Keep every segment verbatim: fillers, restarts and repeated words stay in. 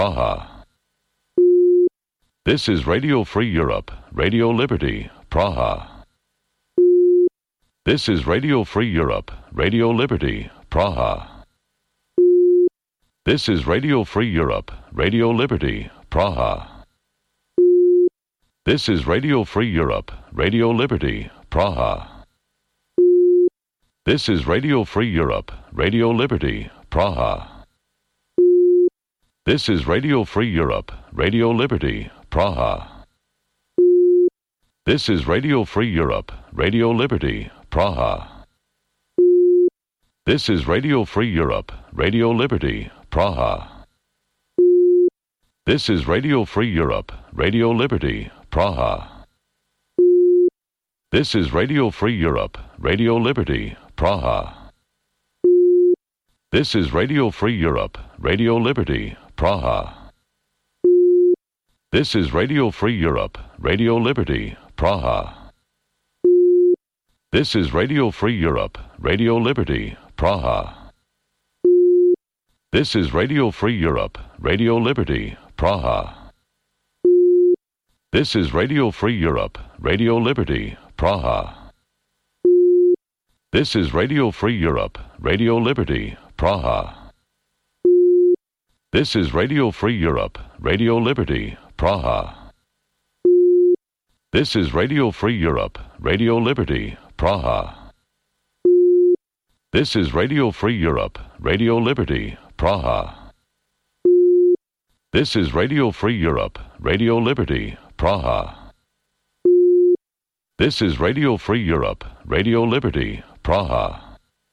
Praha. This is Radio Free Europe, Radio Liberty, Praha. This is Radio Free Europe, Radio Liberty, Praha. This is Radio Free Europe, Radio Liberty, Praha. This is Radio Free Europe, Radio Liberty, Praha. This is Radio Free Europe, Radio Liberty, Praha. This is Radio Free Europe, Radio Liberty, Praha. This is Radio Free Europe, Radio Liberty, Praha. This is Radio Free Europe, Radio Liberty, Praha. This is Radio Free Europe, Radio Liberty, Praha. This is Radio Free Europe, Radio Liberty, Praha. This is Radio Free Europe, Radio Liberty, Praha. This is Radio Free Europe, Radio Liberty, Praha. This is Radio Free Europe, Radio Liberty, Praha. This is Radio Free Europe, Radio Liberty, Praha. This is Radio Free Europe, Radio Liberty, Praha. This is Radio Free Europe, Radio Liberty, Praha. This is Radio Free Europe, Radio Liberty, Praha. This is Radio Free Europe, Radio Liberty, Praha. This is Radio Free Europe, Radio Liberty, Praha. This is Radio Free Europe, Radio Liberty, Praha. This is Radio Free Europe, Radio Liberty, Praha.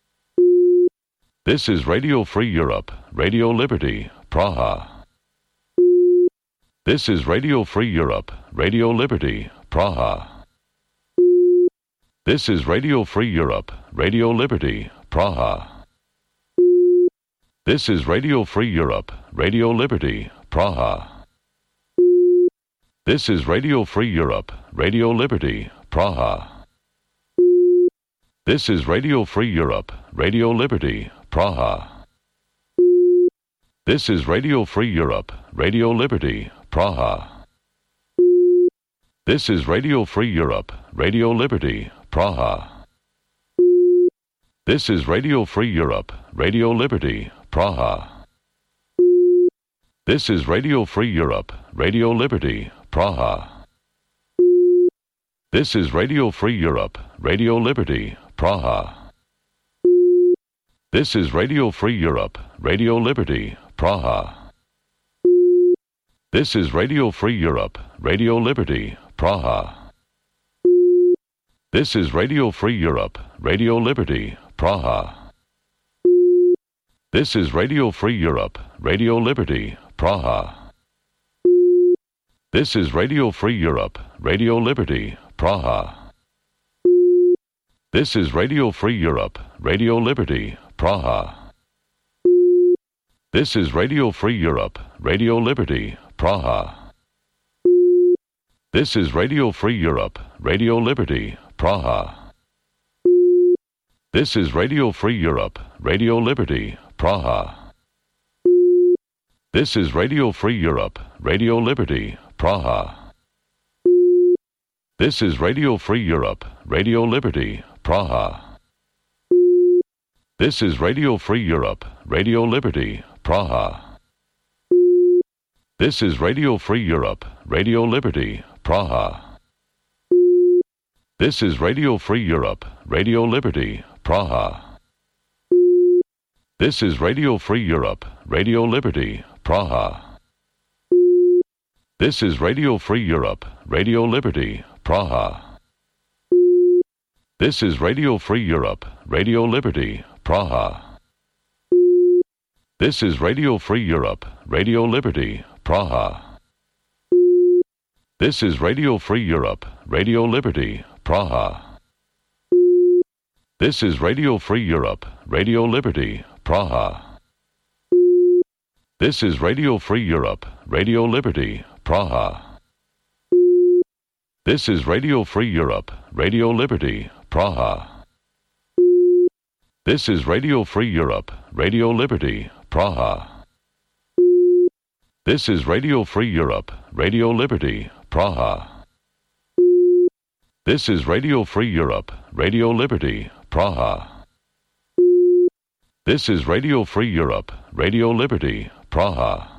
This is Radio Free Europe, Radio Liberty, Praha. This is Radio Free Europe, Radio Liberty, Praha. This is Radio Free Europe, Radio Liberty, Praha. This is Radio Free Europe, Radio Liberty, Praha. This is Radio Free Europe, Radio Liberty, Praha. This is Radio Free Europe, Radio Liberty, Praha. This is Radio Free Europe, Radio Liberty, Praha. This is Radio Free Europe, Radio Liberty, Praha. This is Radio Free Europe, Radio Liberty, Praha. This is Radio Free Europe, Radio Liberty, Praha. This is Radio Free Europe, Radio Liberty, Praha. This is Radio Free Europe, Radio Liberty, Praha. This is Radio Free Europe, Radio Liberty, Praha. This is Radio Free Europe, Radio Liberty, Praha. This is Radio Free Europe, Radio Liberty, Praha. This is Radio Free Europe, Radio Liberty, Praha. This is Radio Free Europe, Radio Liberty, Praha. This is Radio Free Europe, Radio Liberty, Praha. This is Radio Free Europe, Radio Liberty, Praha. This is Radio Free Europe, Radio Liberty, Praha. This is Radio Free Europe, Radio Liberty, Praha. This is Radio Free Europe, Radio Liberty, Praha. This is Radio Free Europe, Radio Liberty, Praha. This is Radio Free Europe, Radio Liberty, Praha. This is Radio Free Europe, Radio Liberty, Praha. This is Radio Free Europe, Radio Liberty, Praha. This is Radio Free Europe, Radio Liberty, Praha. This is Radio Free Europe, Radio Liberty, Praha. This is Radio Free Europe, Radio Liberty, Praha. This is Radio Free Europe, Radio Liberty, Praha. This is Radio Free Europe, Radio Liberty, Praha. This is Radio Free Europe, Radio Liberty, Praha. This is Radio Free Europe, Radio Liberty, Praha. This is Radio Free Europe, Radio Liberty, Praha. This is Radio Free Europe, Radio Liberty, Praha. This is Radio Free Europe, Radio Liberty, Praha. This is Radio Free Europe, Radio Liberty, Praha.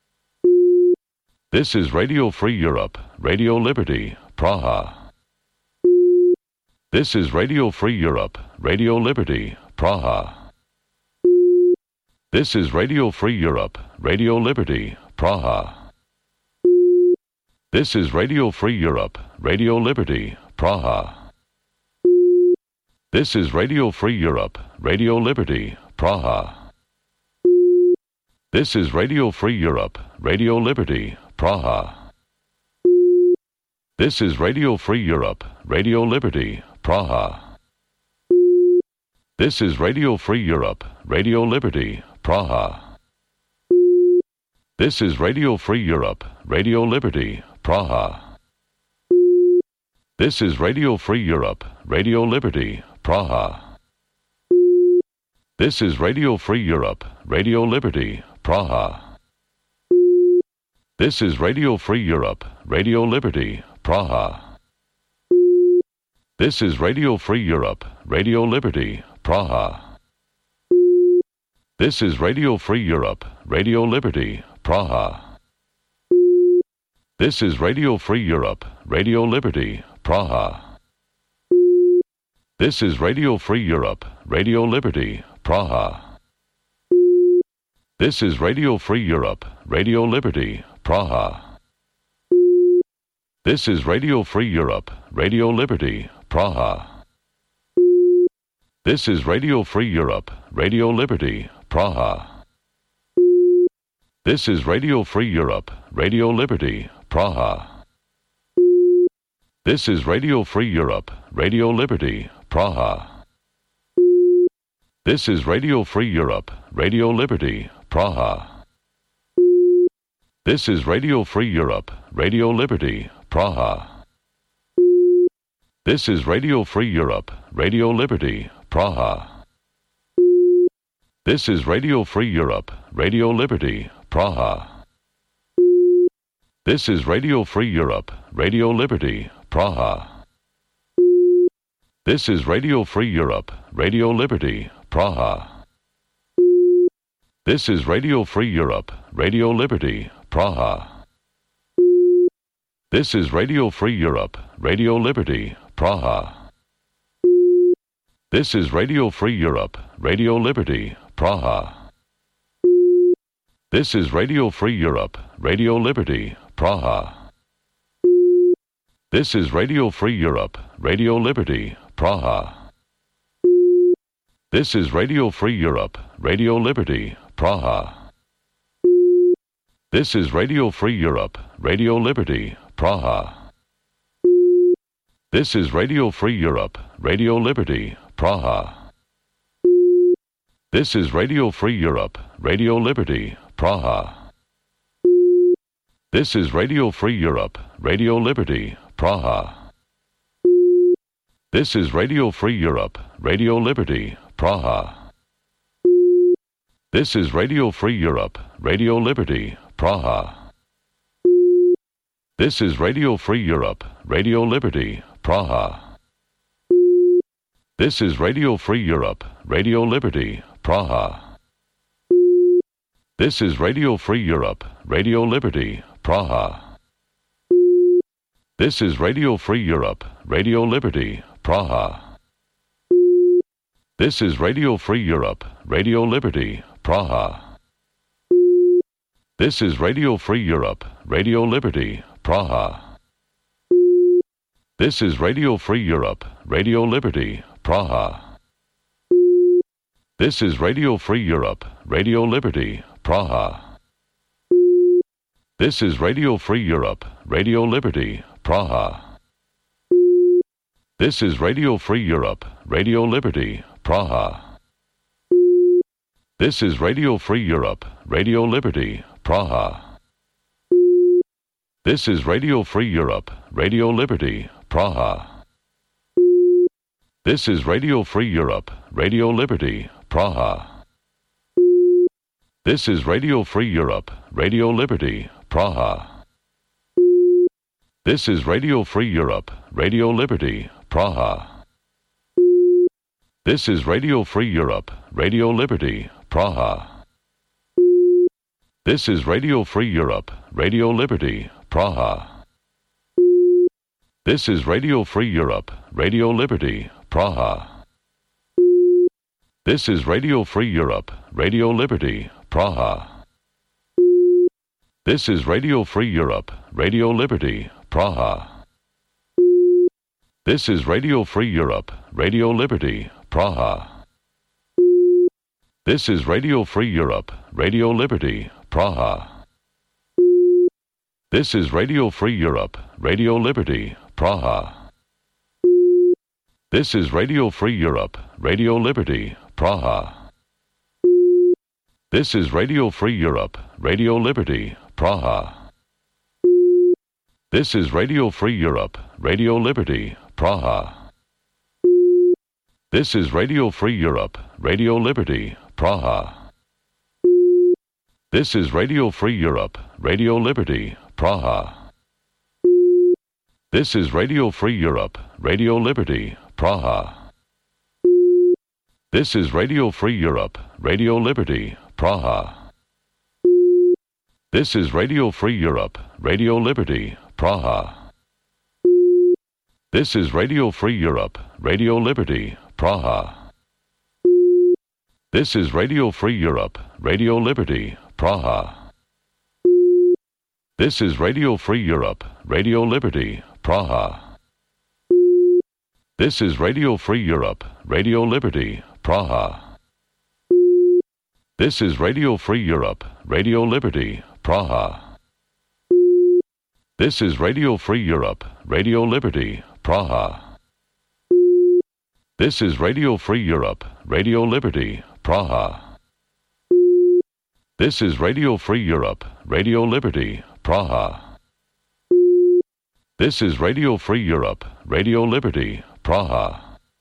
This is Radio Free Europe, Radio Liberty, Praha. This is Radio Free Europe, Radio Liberty, Praha. This is Radio Free Europe, Radio Liberty, Praha. This is Radio Free Europe, Radio Liberty, Praha. This is Radio Free Europe, Radio Liberty, Praha. This is Radio Free Europe, Radio Liberty, Praha. This is Radio Free Europe, Radio Liberty, Praha. This is Radio Free Europe, Radio Liberty, Praha. This is Radio Free Europe, Radio Liberty, Praha. This is Radio Free Europe, Radio Liberty, Praha. This is Radio Free Europe, Radio Liberty, Praha. This is Radio Free Europe, Radio Liberty, Praha. This is Radio Free Europe, Radio Liberty, Praha. This is Radio Free Europe, Radio Liberty, Praha. This is Radio Free Europe, Radio Liberty, Praha. This is Radio Free Europe, Radio Liberty, Praha. This is Radio Free Europe, Radio Liberty, Praha. This is Radio Free Europe, Radio Liberty, Praha. This is Radio Free Europe, Radio Liberty, Praha. This is Radio Free Europe, Radio Liberty, Praha. This is Radio Free Europe, Radio Liberty, Praha. This is Radio Free Europe, Radio Liberty, Praha. This is Radio Free Europe, Radio Liberty, Praha. This is Radio Free Europe, Radio Liberty, Praha. This is Radio Free Europe, Radio Liberty, Praha. This is Radio Free Europe, Radio Liberty, Praha. This is Radio Free Europe, Radio Liberty, Praha. This is Radio Free Europe, Radio Liberty, Praha. This is Radio Free Europe, Radio Liberty, Praha. This is Radio Free Europe, Radio Liberty, Praha. This is Radio Free Europe, Radio Liberty, Praha. This is Radio Free Europe, Radio Liberty, Praha. This is Radio Free Europe, Radio Liberty, Praha. This is Radio Free Europe, Radio Liberty, Praha. This is Radio Free Europe, Radio Liberty, Praha. This is Radio Free Europe, Radio Liberty, Praha. This is Radio Free Europe, Radio Liberty, Praha. This is Radio Free Europe, Radio Liberty, Praha. This is Radio Free Europe, Radio Liberty, Praha. This is Radio Free Europe, Radio Liberty, Praha. This is Radio Free Europe, Radio Liberty, Praha. This is Radio Free Europe, Radio Liberty, Praha. This is Radio Free Europe, Radio Liberty, Praha. This is Radio Free Europe, Radio Liberty, Praha. This is Radio Free Europe, Radio Liberty, Praha. This is Radio Free Europe, Radio Liberty, Praha. This is Radio Free Europe, Radio Liberty, Praha. This is Radio Free Europe, Radio Liberty, Praha. This is Radio Free Europe, Radio Liberty, Praha. This is Radio Free Europe, Radio Liberty, Praha. This is Radio Free Europe, Radio Liberty, Praha. This is Radio Free Europe, Radio Liberty, Praha. This is Radio Free Europe, Radio Liberty, Praha. This is Radio Free Europe, Radio Liberty, Praha. This is Radio Free Europe, Radio Liberty, Praha. This is Radio Free Europe, Radio Liberty, Praha. This is Radio Free Europe, Radio Liberty, Praha. This is Radio Free Europe, Radio Liberty, Praha. This is Radio Free Europe, Radio Liberty, Praha. This is Radio Free Europe, Radio Liberty, Praha. This is Radio Free Europe, Radio Liberty, Praha. This is Radio Free Europe, Radio Liberty, Praha. This is Radio Free Europe, Radio Liberty, Praha. This is Radio Free Europe, Radio Liberty, Praha. This is Radio Free Europe, Radio Liberty, Praha. This is Radio Free Europe, Radio Liberty, Praha. This is Radio Free Europe, Radio Liberty, Praha. This is Radio Free Europe, Radio Liberty, Praha. This is Radio Free Europe, Radio Liberty, Praha. This is Radio Free Europe, Radio Liberty, Praha. This is Radio Free Europe, Radio Liberty, Praha. This is Radio Free Europe, Radio Liberty, Praha. This is Radio Free Europe, Radio Liberty, Praha. This is Radio Free Europe, Radio Liberty, Praha. This is Radio Free Europe, Radio Liberty, Praha. This is Radio Free Europe, Radio Liberty, Praha. This is Radio Free Europe, Radio Liberty, Praha. This is Radio Free Europe, Radio Liberty, Praha. This is Radio Free Europe, Radio Liberty, Praha.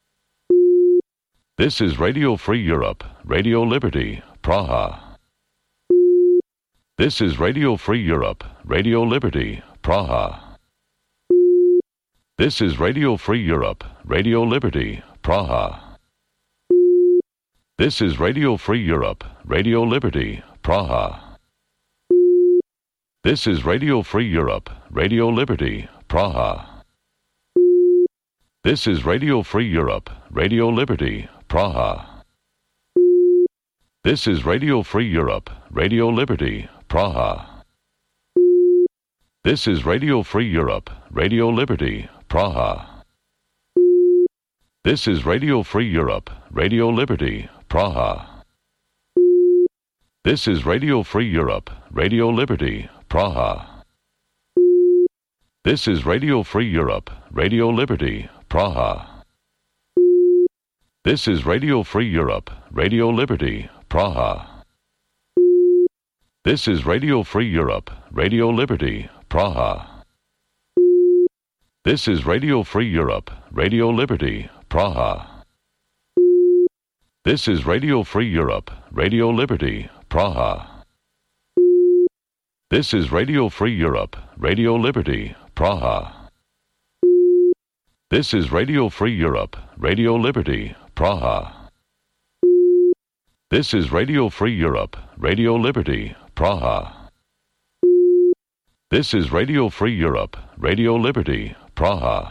This is Radio Free Europe, Radio Liberty, Praha. This is Radio Free Europe, Radio Liberty, Praha. This is Radio Free Europe, Radio Liberty, Praha. This is Radio Free Europe, Radio Liberty, Praha. This is Radio Free Europe, Radio Liberty, Praha. This is Radio Free Europe, Radio Liberty, Praha. This is Radio Free Europe, Radio Liberty, Praha. This is Radio Free Europe, Radio Liberty, Praha. This is Radio Free Europe, Radio Liberty, Praha. This is Radio Free Europe, Radio Liberty, Praha. This is Radio Free Europe, Radio Liberty, Praha. This is Radio Free Europe, Radio Liberty, Praha. This is Radio Free Europe, Radio Liberty, Praha. This is Radio Free Europe, Radio Liberty, Praha. This is Radio Free Europe, Radio Liberty, Praha. This is Radio Free Europe, Radio Liberty, Praha. This is Radio Free Europe, Radio Liberty, Praha. This is Radio Free Europe, Radio Liberty, Praha. This is Radio Free Europe, Radio Liberty, Praha.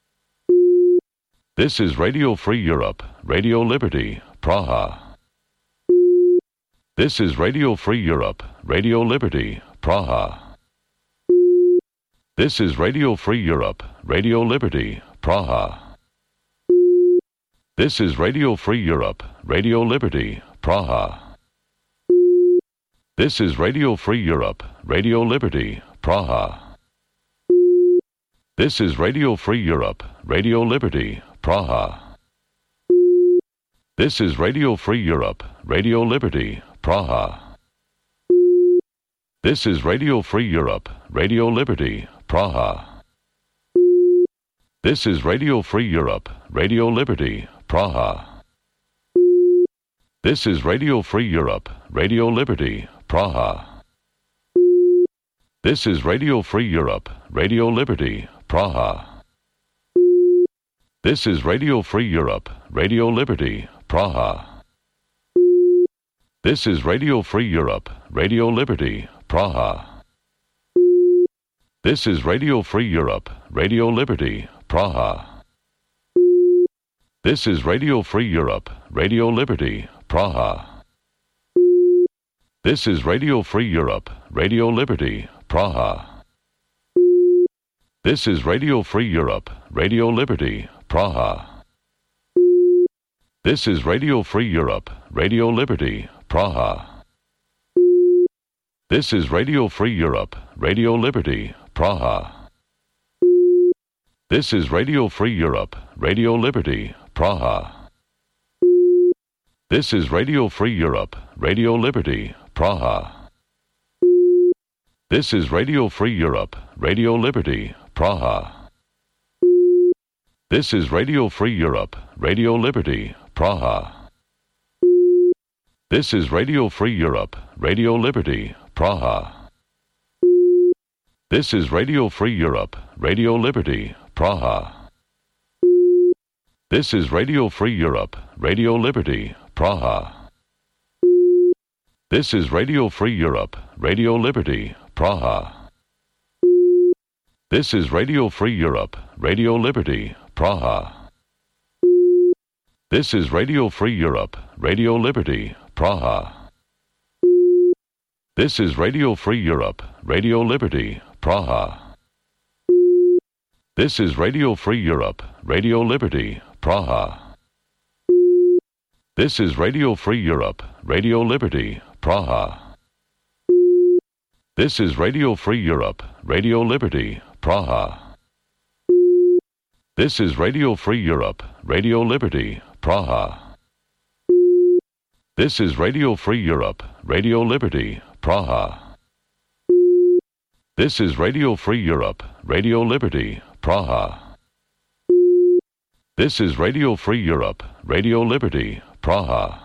This is Radio Free Europe, Radio Liberty, Praha. This is Radio Free Europe, Radio Liberty, Praha. This is Radio Free Europe, Radio Liberty, Praha. This is Radio Free Europe, Radio Liberty, Praha. This is Radio Free Europe, Radio Liberty, Praha. This is Radio Free Europe, Radio Liberty, Praha. This is Radio Free Europe, Radio Liberty, Praha. This is Radio Free Europe, Radio Liberty, Praha. This is Radio Free Europe, Radio Liberty, Praha. This is Radio Free Europe, Radio Liberty, Praha. This is Radio Free Europe, Radio Liberty, Praha. This is Radio Free Europe, Radio Liberty, Praha. This is Radio Free Europe, Radio Liberty, Praha. This is Radio Free Europe, Radio Liberty, Praha. This is Radio Free Europe, Radio Liberty, Praha. This is Radio Free Europe, Radio Liberty, Praha. This is Radio Free Europe, Radio Liberty, Praha. This is Radio Free Europe, Radio Liberty, Praha. This is Radio Free Europe, Radio Liberty, Praha. This is Radio Free Europe, Radio Liberty, Praha. This is Radio Free Europe, Radio Liberty, Praha. This is Radio Free Europe, Radio Liberty, Praha. This is Radio Free Europe, Radio Liberty, Praha. This is Radio Free Europe, Radio Liberty, Praha. This is Radio Free Europe, Radio Liberty, Praha. This is Radio Free Europe, Radio Liberty, Praha. This is Radio Free Europe, Radio Liberty, Praha. This is Radio Free Europe, Radio Liberty, Praha. This is Radio Free Europe, Radio Liberty, Praha. This is Radio Free Europe, Radio Liberty, Praha. This is Radio Free Europe, Radio Liberty, Praha. This is Radio Free Europe, Radio Liberty, Praha. This is Radio Free Europe, Radio Liberty, Praha. This is Radio Free Europe, Radio Liberty, Praha. This is Radio Free Europe, Radio Liberty, Praha. This is Radio Free Europe, Radio Liberty, Praha. This is Radio Free Europe, Radio Liberty, Praha.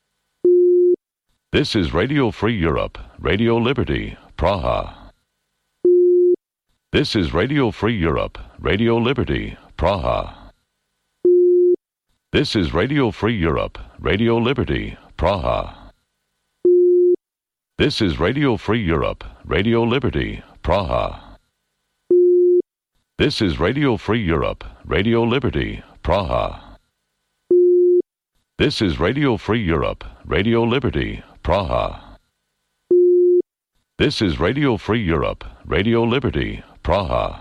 This is Radio Free Europe, Radio Liberty, Praha. This is Radio Free Europe, Radio Liberty, Praha. This is Radio Free Europe, Radio Liberty, Praha. This is Radio Free Europe, Radio Liberty, Praha. This is Radio Free Europe, Radio Liberty, Praha. This is Radio Free Europe, Radio Liberty, Praha. This is Radio Free Europe, Radio Liberty, Praha.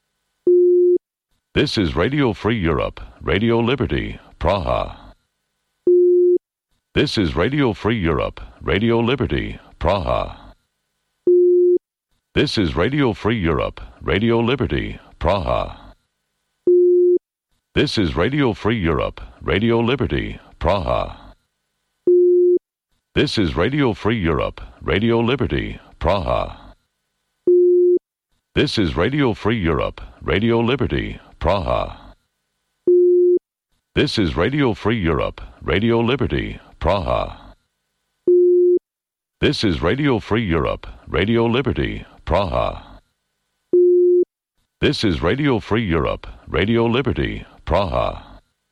This is Radio Free Europe, Radio Liberty, Praha. This is Radio Free Europe, Radio Liberty, Praha. This is Radio Free Europe, Radio Liberty, Praha. This is Radio Free Europe, Radio Liberty, Praha. This is Radio Free Europe, Radio Liberty, Praha. This is Radio Free Europe, Radio Liberty, Praha. This is Radio Free Europe, Radio Liberty, Praha. This is Radio Free Europe, Radio Liberty, Praha. This is Radio Free Europe, Radio Liberty, Praha.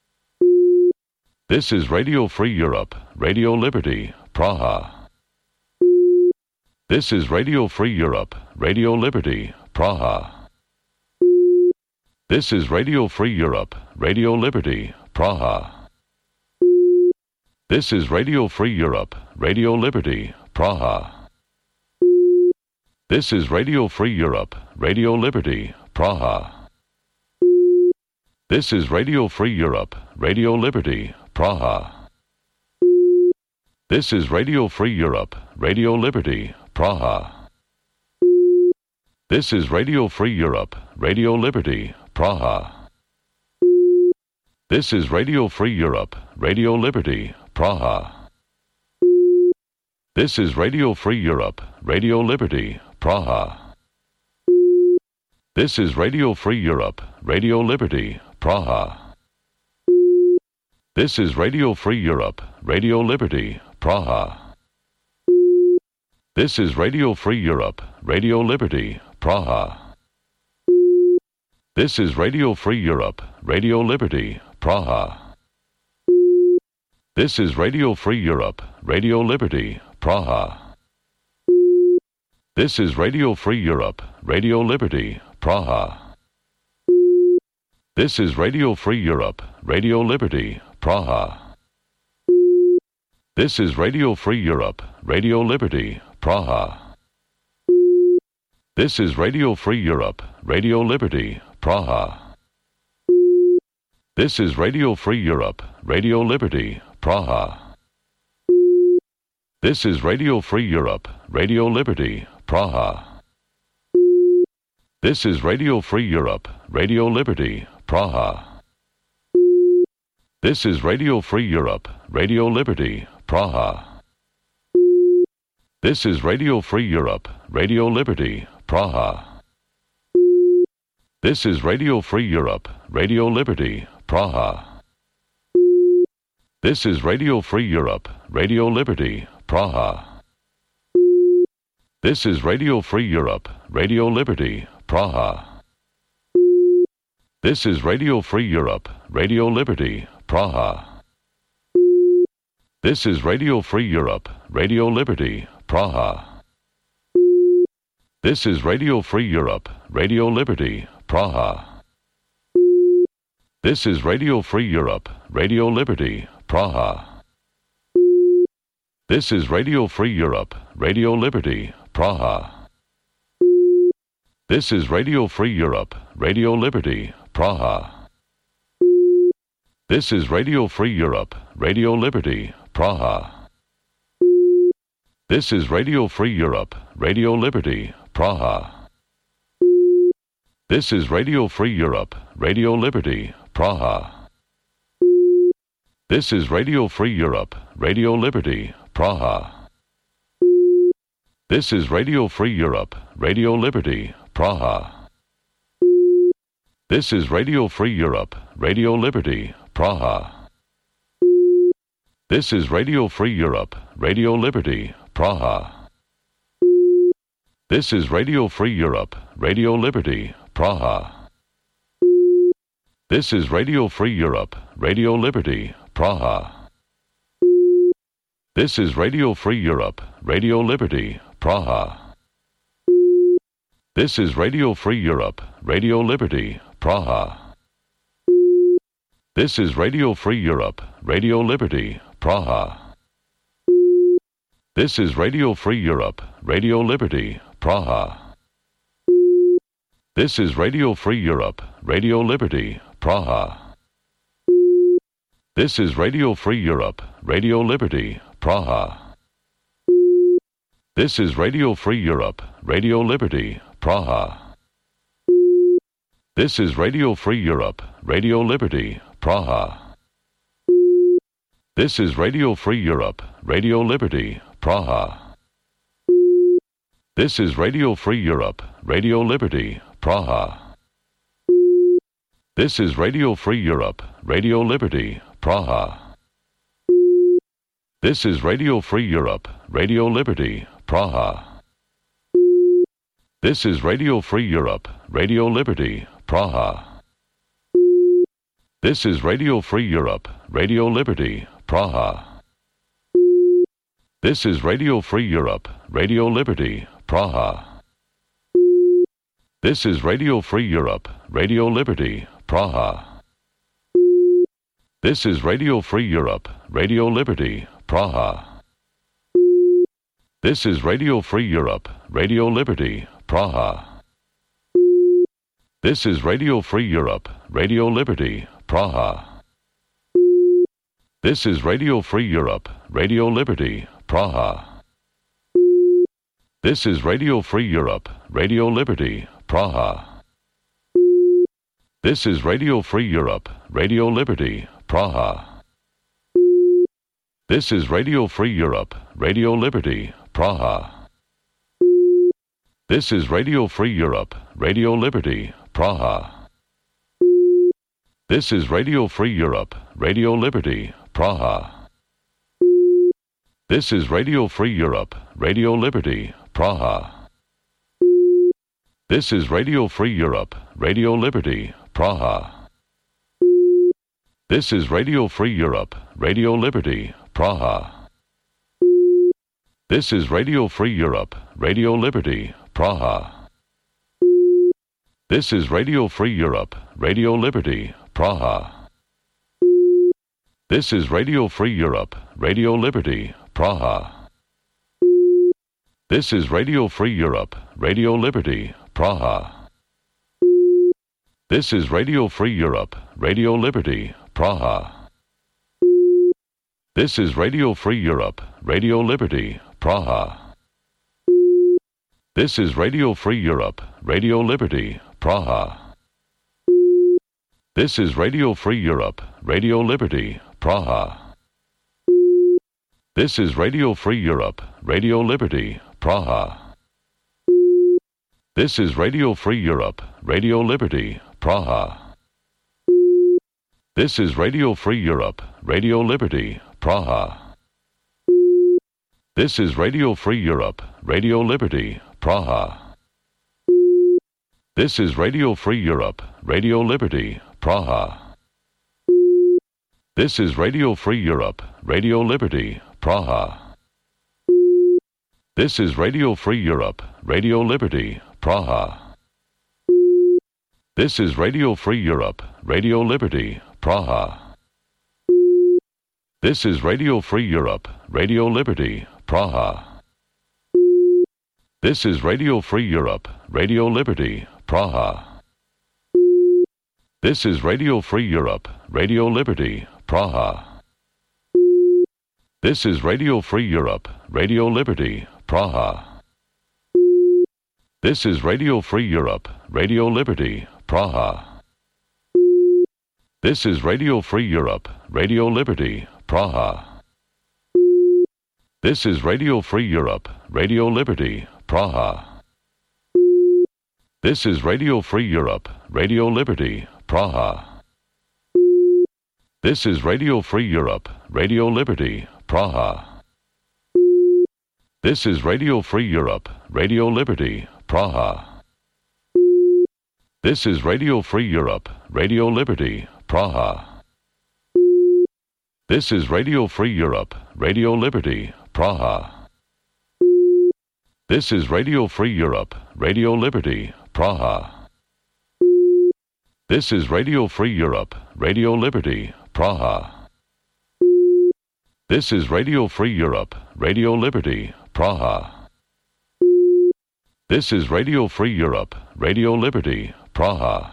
This is Radio Free Europe, Radio Liberty, Praha. This is Radio Free Europe, Radio Liberty, Praha. This is Radio Free Europe, Radio Liberty, Praha. This is Radio Free Europe, Radio Liberty, Praha. This is Radio Free Europe, Radio Liberty, Praha. This is Radio Free Europe, Radio Liberty, Praha. This is Radio Free Europe, Radio Liberty, Praha. This is Radio Free Europe, Radio Liberty, Praha. This is Radio Free Europe, Radio Liberty, Praha. This is Radio Free Europe, Radio Liberty, Praha. This is Radio Free Europe, Radio Liberty, Praha. This is Radio Free Europe, Radio Liberty, Praha. This is Radio Free Europe, Radio Liberty, Praha. This is Radio Free Europe, Radio Liberty, Praha. This is Radio Free Europe, Radio Liberty, Praha. This is Radio Free Europe, Radio Liberty, Praha. This is Radio Free Europe, Radio Liberty, Praha. This is Radio Free Europe, Radio Liberty, Praha. This is Radio Free Europe, Radio Liberty, Praha. This is Radio Free Europe, Radio Liberty, Praha. This is Radio Free Europe, Radio Liberty, Praha. This is Radio Free Europe, Radio Liberty, Praha. This is Radio Free Europe, Radio Liberty, Praha. This is Radio Free Europe, Radio Liberty, Praha. This is Radio Free Europe, Radio Liberty, Praha. This is Radio Free Europe, Radio Liberty, Praha. This is Radio Free Europe, Radio Liberty, Praha. This is Radio Free Europe, Radio Liberty, Praha. This is Radio Free Europe, Radio Liberty, Praha. This is Radio Free Europe, Radio Liberty, Praha. This is Radio Free Europe, Radio Liberty, Praha. This is Radio Free Europe, Radio Liberty, Praha. This is Radio Free Europe, Radio Liberty, Praha. This is Radio Free Europe, Radio Liberty, Praha. This is Radio Free Europe, Radio Liberty, Praha. This is Radio Free Europe, Radio Liberty, Praha. This is Radio Free Europe, Radio Liberty, Praha. This is Radio Free Europe, Radio Liberty, Praha. This is Radio Free Europe, Radio Liberty, Praha. This is Radio Free Europe, Radio Liberty, Praha. This is Radio Free Europe, Radio Liberty, Praha. This is Radio Free Europe, Radio Liberty, Praha. This is Radio Free Europe, Radio Liberty, Praha. This is Radio Free Europe, Radio Liberty, Praha. This is Radio Free Europe, Radio Liberty, Praha. This is Radio Free Europe, Radio Liberty, Praha. This is Radio Free Europe, Radio Liberty, Praha. This is Radio Free Europe, Radio Liberty, Praha. This is Radio Free Europe, Radio Liberty, Praha. This is Radio Free Europe, Radio Liberty, Praha. This is Radio Free Europe, Radio Liberty, Praha. This is Radio Free Europe, Radio Liberty, Praha. This is Radio Free Europe, Radio Liberty, Praha. This is Radio Free Europe, Radio Liberty, Praha. This is Radio Free Europe, Radio Liberty, Praha. This is Radio Free Europe, Radio Liberty, Praha. This is Radio Free Europe, Radio Liberty, Praha. This is Radio Free Europe, Radio Liberty, Praha. This is Radio Free Europe, Radio Liberty, Praha. This is Radio Free Europe, Radio Liberty, Praha. This is Radio Free Europe, Radio Liberty, Praha. This is Radio Free Europe, Radio Liberty, Praha. This is Radio Free Europe, Radio Liberty, Praha. This is Radio Free Europe, Radio Liberty, Praha. This is Radio Free Europe, Radio Liberty, Praha. This is Radio Free Europe, Radio Liberty, Praha. This is Radio Free Europe, Radio Liberty, Praha. This is Radio Free Europe, Radio Liberty, Praha. This is Radio Free Europe, Radio Liberty, Praha. This is Radio Free Europe, Radio Liberty, Praha. This is Radio Free Europe, Radio Liberty, Praha. This is Radio Free Europe, Radio Liberty, Praha. This is Radio Free Europe, Radio Liberty, Praha. This is Radio Free Europe, Radio Liberty, Praha. This is Radio Free Europe, Radio Liberty, Praha. This is Radio Free Europe, Radio Liberty, Praha. This is Radio Free Europe, Radio Liberty, Praha. This is Radio Free Europe, Radio Liberty, Praha. This is Radio Free Europe, Radio Liberty, Praha. This is Radio Free Europe, Radio Liberty, Praha. This is Radio Free Europe, Radio Liberty, Praha. This is Radio Free Europe, Radio Liberty, Praha. This is Radio Free Europe, Radio Liberty, Praha. This is Radio Free Europe, Radio Liberty, Praha. This is Radio Free Europe, Radio Liberty, Praha. This is Radio Free Europe, Radio Liberty, Praha. This is Radio Free Europe, Radio Liberty, Praha. This is Radio Free Europe, Radio Liberty, Praha. This is Radio Free Europe, Radio Liberty, Praha. This is Radio Free Europe, Radio Liberty, Praha. This is Radio Free Europe, Radio Liberty, Praha. This is Radio Free Europe, Radio Liberty, Praha. This is Radio Free Europe, Radio Liberty, Praha. This is Radio Free Europe, Radio Liberty, Praha. This is Radio Free Europe, Radio Liberty, Praha. This is Radio Free Europe, Radio Liberty, Praha. This is Radio Free Europe, Radio Liberty, Praha. This is Radio Free Europe, Radio Liberty, Praha. This is Radio Free Europe, Radio Liberty, Praha. This is Radio Free Europe, Radio Liberty, Praha. This is Radio Free Europe, Radio Liberty, Praha. This is Radio Free Europe, Radio Liberty, Praha.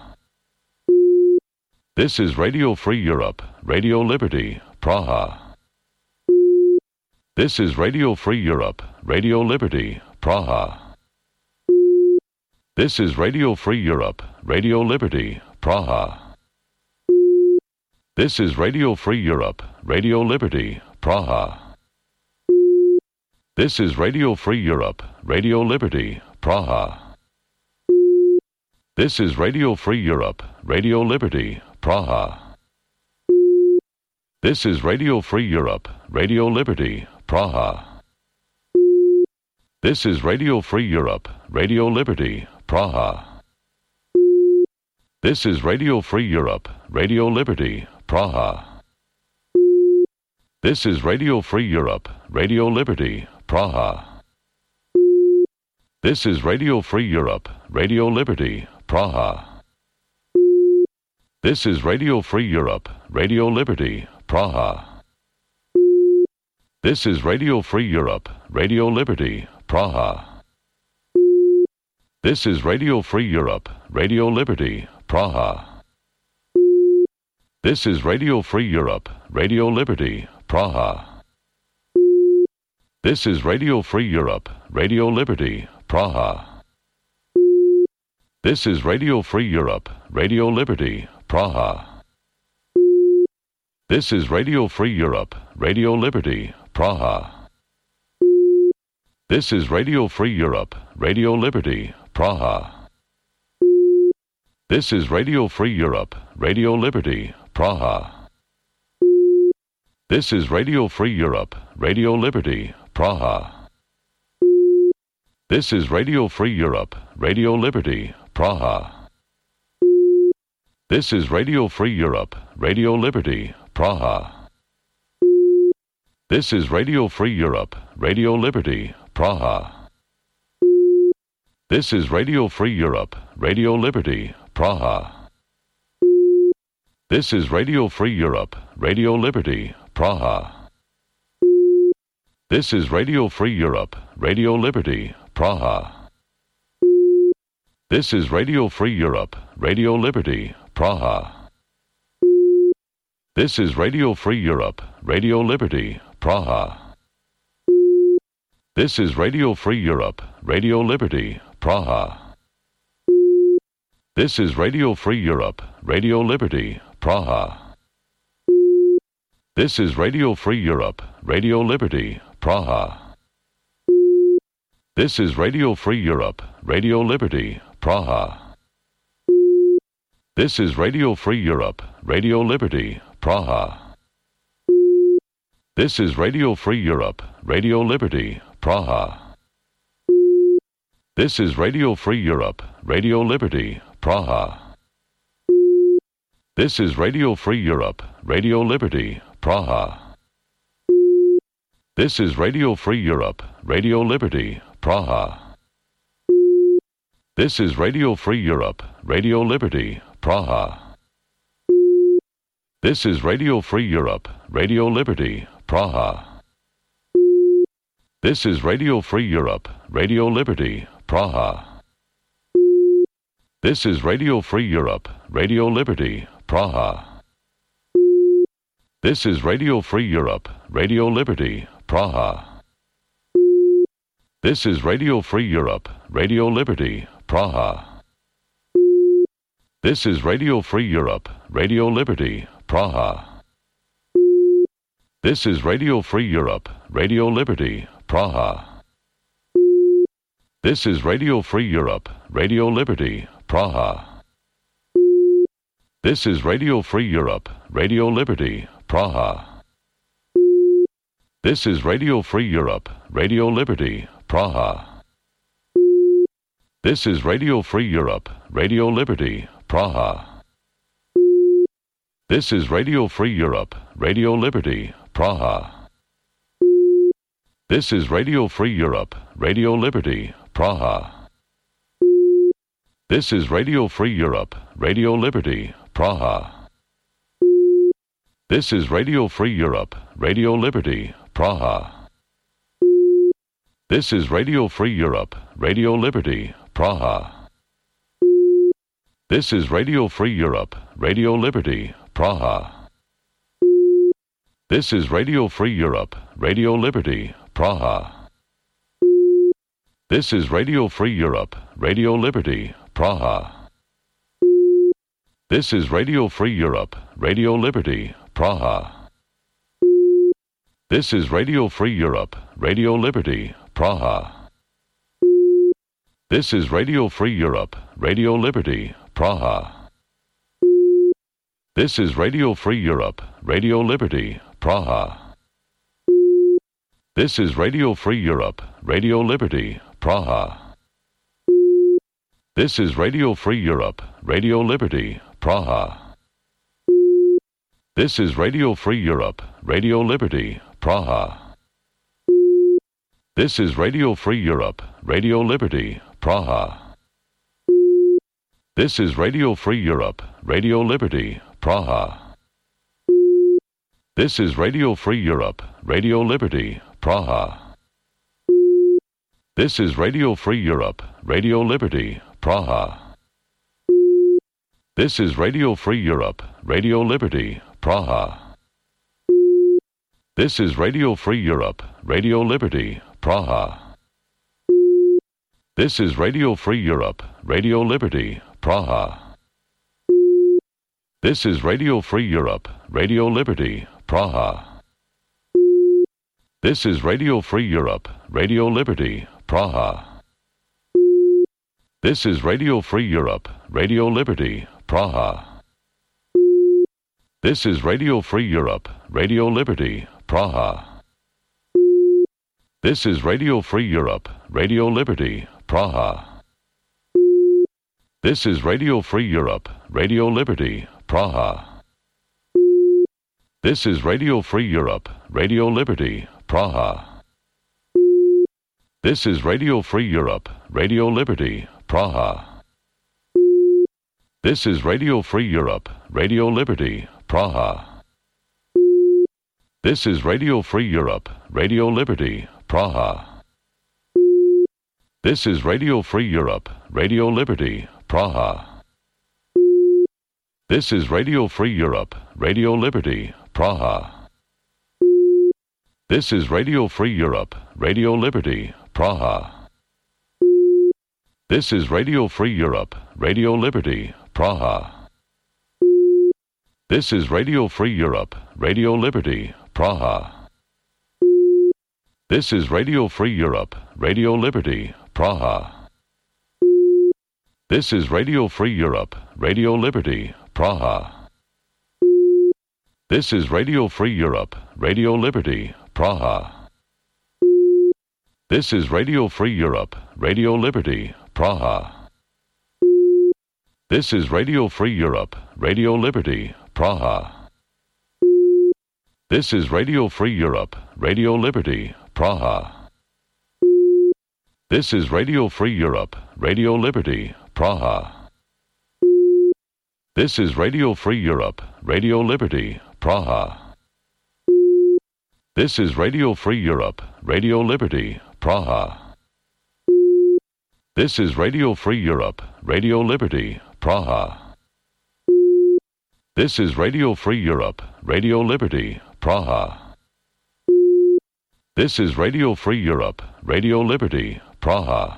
This is Radio Free Europe, Radio Liberty, Praha. This is Radio Free Europe, Radio Liberty, Praha. This is Radio Free Europe, Radio Liberty, Praha. This is Radio Free Europe, Radio Liberty, Praha. This is Radio Free Europe, Radio Liberty, Praha. This is Radio Free Europe, Radio Liberty, Praha. This is Radio Free Europe, Radio Liberty, Praha. This is Radio Free Europe, Radio Liberty, Praha. This is Radio Free Europe, Radio Liberty, Praha. This is Radio Free Europe, Radio Liberty, Praha. This is Radio Free Europe, Radio Liberty, Praha. This is Radio Free Europe, Radio Liberty, Praha. This is Radio Free Europe, Radio Liberty, Praha. This is Radio Free Europe, Radio Liberty, Praha. This is Radio Free Europe, Radio Liberty, Praha. This is Radio Free Europe, Radio Liberty, Praha. This is Radio Free Europe, Radio Liberty, Praha. This is Radio Free Europe, Radio Liberty, Praha. This is Radio Free Europe, Radio Liberty, Praha. This is Radio Free Europe, Radio Liberty, Praha. This is Radio Free Europe, Radio Liberty, Praha. This is Radio Free Europe, Radio Liberty, Praha. This is Radio Free Europe, Radio Liberty, Praha. This is Radio Free Europe, Radio Liberty, Praha. This is Radio Free Europe, Radio Liberty, Praha. This is Radio Free Europe, Radio Liberty, Praha. This is Radio Free Europe, Radio Liberty, Praha. This is Radio Free Europe, Radio Liberty, Praha. This is Radio Free Europe, Radio Liberty, Praha. This is Radio Free Europe, Radio Liberty, Praha. This is Radio Free Europe, Radio Liberty, Praha. This is Radio Free Europe, Radio Liberty, Praha. This is Radio Free Europe, Radio Liberty, Praha. This is Radio Free Europe, Radio Liberty, Praha. This is Radio Free Europe, Radio Liberty, Praha. This is Radio Free Europe, Radio Liberty, Praha. This is Radio Free Europe, Radio Liberty, Praha. This is Radio Free Europe, Radio Liberty, Praha. This is Radio Free Europe, Radio Liberty, Praha. This is Radio Free Europe, Radio Liberty, Praha. This is Radio Free Europe, Radio Liberty, Praha. This is Radio Free Europe, Radio Liberty, Praha. This is Radio Free Europe, Radio Liberty, Praha. This is Radio Free Europe, Radio Liberty, Praha. This is Radio Free Europe, Radio Liberty, Praha. This is Radio Free Europe, Radio Liberty, Praha. This is Radio Free Europe, Radio Liberty, Praha. This is Radio Free Europe, Radio Liberty, Praha. This is Radio Free Europe, Radio Liberty, Praha. This is Radio Free Europe, Radio Liberty, Praha. This is Radio Free Europe, Radio Liberty, Praha. This is Radio Free Europe, Radio Liberty, Praha. This is Radio Free Europe, Radio Liberty, Praha. This is Radio Free Europe, Radio Liberty, Praha. This is Radio Free Europe, Radio Liberty, Praha. This is Radio Free Europe, Radio Liberty, Praha. This is Radio Free Europe, Radio Liberty, Praha. This is Radio Free Europe, Radio Liberty, Praha. This is Radio Free Europe, Radio Liberty, Praha. This is Radio Free Europe, Radio Liberty, Praha. This is Radio Free Europe, Radio Liberty, Praha. This is Radio Free Europe, Radio Liberty, Praha. This is Radio Free Europe, Radio Liberty, Praha. This is Radio Free Europe, Radio Liberty, Praha. This is Radio Free Europe, Radio Liberty, Praha. This is Radio Free Europe, Radio Liberty, Praha. This is Radio Free Europe, Radio Liberty, Praha. This is Radio Free Europe, Radio Liberty, Praha. This is Radio Free Europe, Radio Liberty, Praha. This is Radio Free Europe, Radio Liberty, Praha. This is Radio Free Europe, Radio Liberty, Praha. This is Radio Free Europe, Radio Liberty, Praha. This is Radio Free Europe, Radio Liberty, Praha. This is Radio Free Europe, Radio Liberty, Praha. This is Radio Free Europe, Radio Liberty, Praha. This is Radio Free Europe, Radio Liberty, Praha. This is Radio Free Europe, Radio Liberty, Praha. This is Radio Free Europe, Radio Liberty, Praha. This is Radio Free Europe, Radio Liberty, Praha. This is Radio Free Europe, Radio Liberty, Praha. This is Radio Free Europe, Radio Liberty, Praha. This is Radio Free Europe, Radio Liberty, Praha. This is Radio Free Europe, Radio Liberty, Praha. This is Radio Free Europe, Radio Liberty, Praha. This is Radio Free Europe, Radio Liberty, Praha. This is Radio Free Europe, Radio Liberty, Praha. This is Radio Free Europe, Radio Liberty, Praha. This is Radio Free Europe, Radio Liberty, Praha. This is Radio Free Europe, Radio Liberty, Praha. This is Radio Free Europe, Radio Liberty, Praha. This is Radio Free Europe, Radio Liberty, Praha. This is Radio Free Europe, Radio Liberty, Praha. This is Radio Free Europe, Radio Liberty, Praha. This is Radio Free Europe, Radio Liberty, Praha. This is Radio Free Europe, Radio Liberty, Praha. This is Radio Free Europe, Radio Liberty, Praha. This is Radio Free Europe, Radio Liberty, Praha. This is Radio Free Europe, Radio Liberty, Praha. This is Radio Free Europe, Radio Liberty, Praha.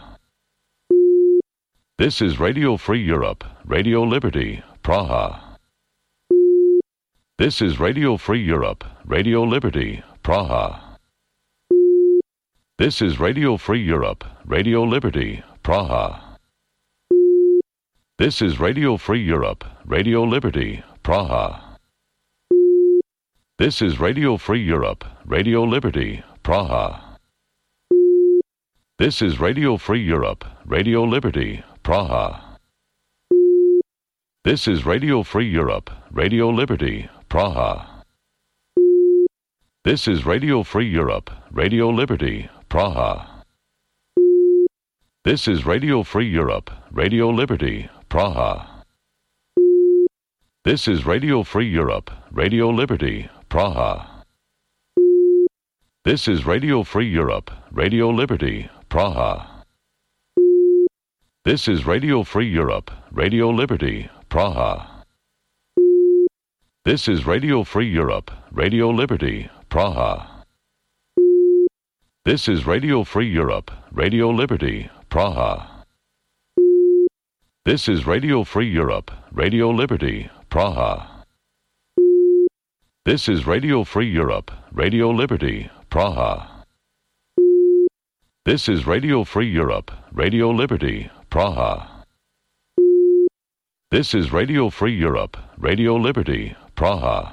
This is Radio Free Europe, Radio Liberty, Praha. This is Radio Free Europe, Radio Liberty, Praha. This is Radio Free Europe, Radio Liberty, Praha. This is Radio Free Europe, Radio Liberty, Praha. This is Radio Free Europe, Radio Liberty, Praha. This is Radio Free Europe, Radio Liberty, Praha. This is Radio Free Europe, Radio Liberty, Praha. This is Radio Free Europe, Radio Liberty, Praha. This is Radio Free Europe, Radio Liberty, Praha. This is Radio Free Europe, Radio Liberty, Praha. This is Radio Free Europe, Radio Liberty, Praha. This is Radio Free Europe, Radio Liberty, Praha. This is Radio Free Europe, Radio Liberty, Praha. This is Radio Free Europe, Radio Liberty, Praha. This is Radio Free Europe, Radio Liberty, Praha. This is Radio Free Europe, Radio Liberty, Praha. This is Radio Free Europe, Radio Liberty, Praha. This is Radio Free Europe, Radio Liberty, Praha.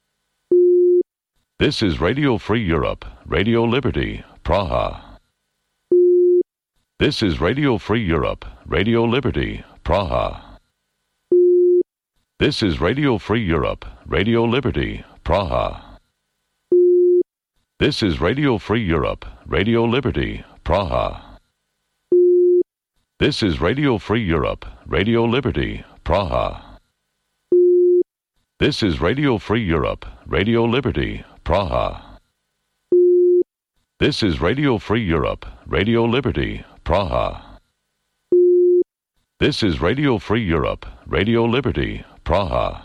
This is Radio Free Europe, Radio Liberty, Praha. This is Radio Free Europe, Radio Liberty, Praha. This is Radio Free Europe, Radio Liberty, Praha. This is Radio Free Europe, Radio Liberty, Praha. This is Radio Free Europe, Radio Liberty, Praha. This is Radio Free Europe, Radio Liberty, Praha. This is Radio Free Europe, Radio Liberty, Praha. This is Radio Free Europe, Radio Liberty, Praha.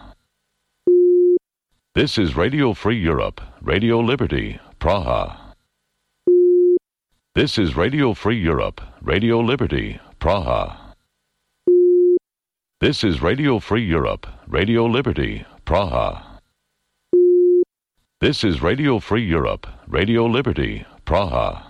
This is Radio Free Europe, Radio Liberty, Praha. This is Radio Free Europe, Radio Liberty, Praha. This is Radio Free Europe, Radio Liberty, Praha. This is Radio Free Europe, Radio Liberty, Praha.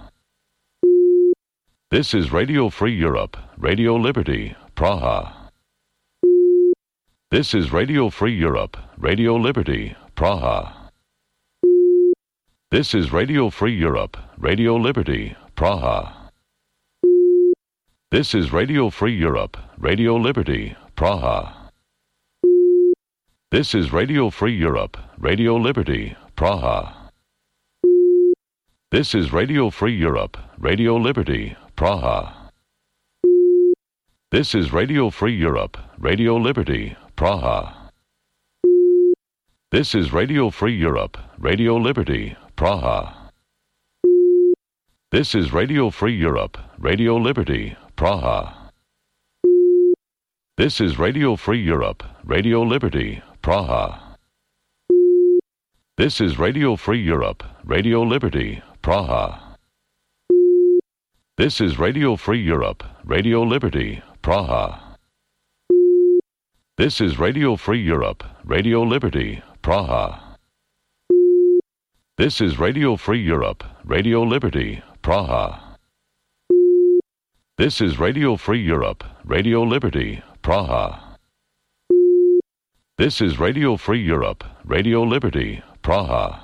This is Radio Free Europe, Radio Liberty, Praha. This is Radio Free Europe, Radio Liberty, Praha. This is Radio Free Europe, Radio Liberty, Praha. This is Radio Free Europe, Radio Liberty, Praha. This is Radio Free Europe, Radio Liberty, Praha. This is Radio Free Europe, Radio Liberty, Praha. This is Radio Free Europe, Radio Liberty, Praha. This is Radio Free Europe, Radio Liberty, Praha. This is Radio Free Europe, Radio Liberty, Praha. This is Radio Free Europe, Radio Liberty, Praha. This is Radio Free Europe, Radio Liberty, Praha. This is Radio Free Europe, Radio Liberty, Praha. This is Radio Free Europe, Radio Liberty, Praha. This is Radio Free Europe, Radio Liberty, Praha. This is Radio Free Europe, Radio Liberty, Praha. This is Radio Free Europe, Radio Liberty, Praha.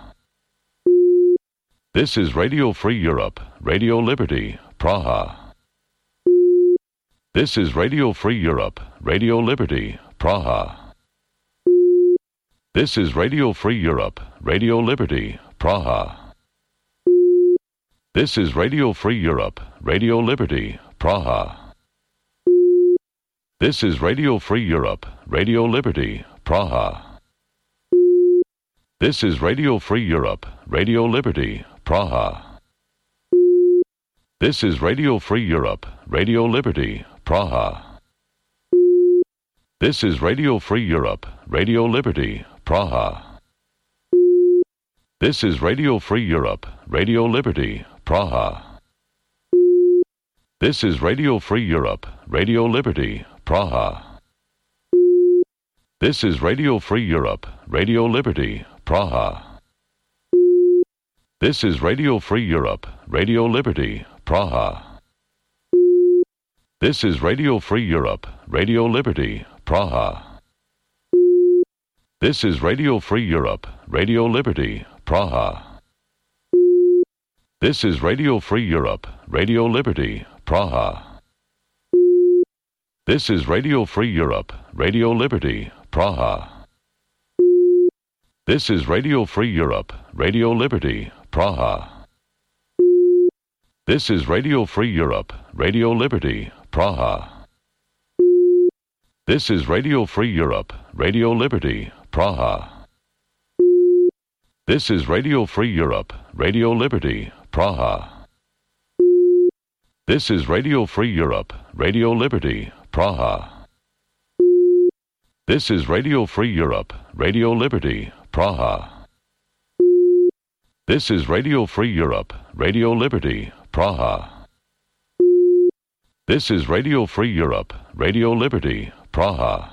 This is Radio Free Europe, Radio Liberty, Praha. This is Radio Free Europe, Radio Liberty, Praha. This is Radio Free Europe, Radio Liberty, Praha. This is Radio Free Europe, Radio Liberty, Praha. This is Radio Free Europe, Radio Liberty, Praha. This is Radio Free Europe, Radio Liberty, Praha. This is Radio Free Europe, Radio Liberty, Praha. This is Radio Free Europe, Radio Liberty, Praha. This is Radio Free Europe, Radio Liberty, Praha. This is Radio Free Europe, Radio Liberty, Praha. This is Radio Free Europe, Radio Liberty, Praha. This is Radio Free Europe, Radio Liberty, Praha. This is Radio Free Europe, Radio Liberty, Praha. This is Radio Free Europe, Radio Liberty, Praha. This is Radio Free Europe, Radio Liberty, Praha. This is Radio Free Europe, Radio Liberty, Praha. This is Radio Free Europe, Radio Liberty, Praha. This is Radio Free Europe, Radio Liberty, Praha. This is Radio Free Europe, Radio Liberty, Praha. This is Radio Free Europe, Radio Liberty, Praha. This is Radio Free Europe, Radio Liberty, Praha. This is Radio Free Europe, Radio Liberty, Praha. This is Radio Free Europe, Radio Liberty, Praha. This is Radio Free Europe, Radio Liberty, Praha.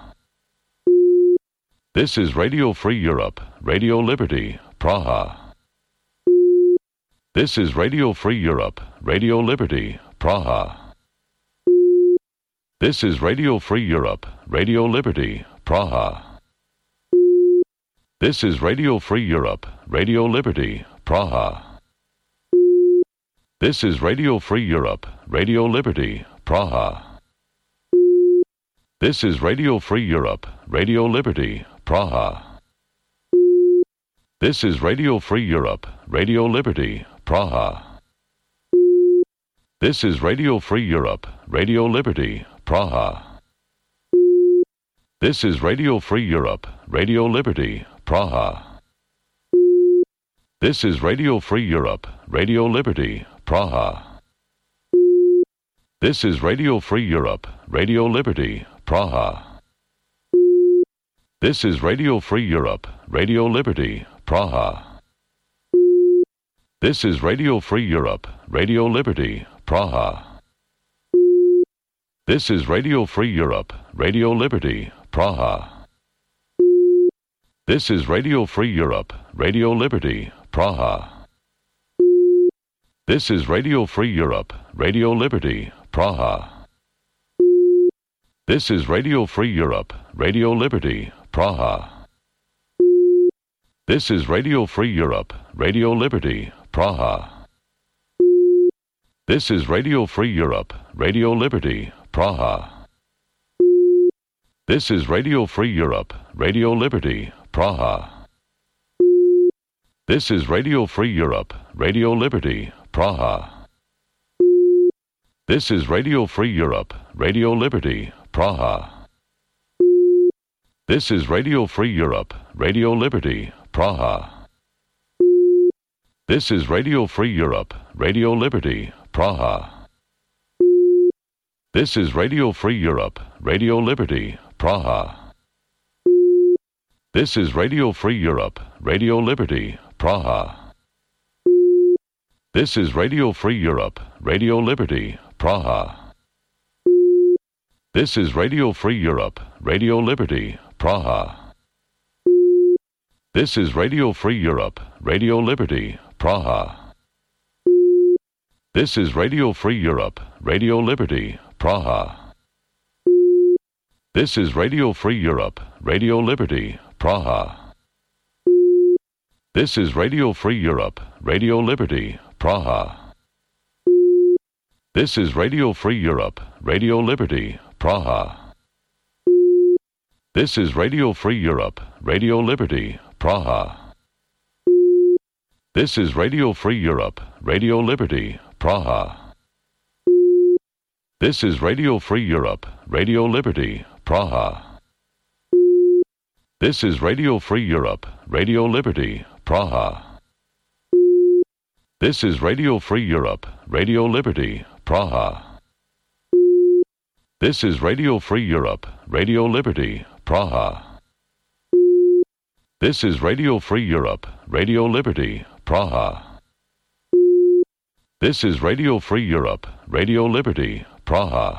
This is Radio Free Europe, Radio Liberty, Praha. This is Radio Free Europe, Radio Liberty, Praha. This is Radio Free Europe, Radio Liberty, Praha. This is Radio Free Europe, Radio Liberty, Praha. This is Radio Free Europe, Radio Liberty, Praha. This is Radio Free Europe, Radio Liberty, Praha. This is Radio Free Europe, Radio Liberty, Praha. This is Radio Free Europe, Radio Liberty, Praha. This is Radio Free Europe, Radio Liberty, Praha. This is Radio Free Europe, Radio Liberty, Praha. This is Radio Free Europe, Radio Liberty, Praha. This is Radio Free Europe, Radio Liberty, Praha. This is Radio Free Europe, Radio Liberty, Praha. This is Radio Free Europe, Radio Liberty, Praha. This is Radio Free Europe, Radio Liberty, Praha. This is Radio Free Europe, Radio Liberty, Praha. This is Radio Free Europe, Radio Liberty, Praha. This is Radio Free Europe, Radio Liberty, Praha. This is Radio Free Europe, Radio Liberty, Praha. This is Radio Free Europe, Radio Liberty, Praha. This is Radio Free Europe, Radio Liberty, Praha. This is Radio Free Europe, Radio Liberty, Praha. This is Radio Free Europe, Radio Liberty, Praha. This is Radio Free Europe, Radio Liberty, Praha. This is Radio Free Europe, Radio Liberty, Praha. This is Radio Free Europe, Radio Liberty, Praha. This is Radio Free Europe, Radio Liberty, Praha. This is Radio Free Europe, Radio Liberty, Praha. This is Radio Free Europe, Radio Liberty, Praha. This is Radio Free Europe, Radio Liberty, Praha. This is Radio Free Europe, Radio Liberty, Praha. This is Radio Free Europe, Radio Liberty, Praha. This is Radio Free Europe, Radio Liberty, Praha. This is Radio Free Europe, Radio Liberty, Praha. This is Radio Free Europe, Radio Liberty, Praha. This is Radio Free Europe, Radio Liberty, Praha. This is Radio Free Europe, Radio Liberty, Praha. This is Radio Free Europe, Radio Liberty, Praha. This is Radio Free Europe, Radio Liberty, Praha. This is Radio Free Europe, Radio Liberty, Praha. This is Radio Free Europe, Radio Liberty, Praha.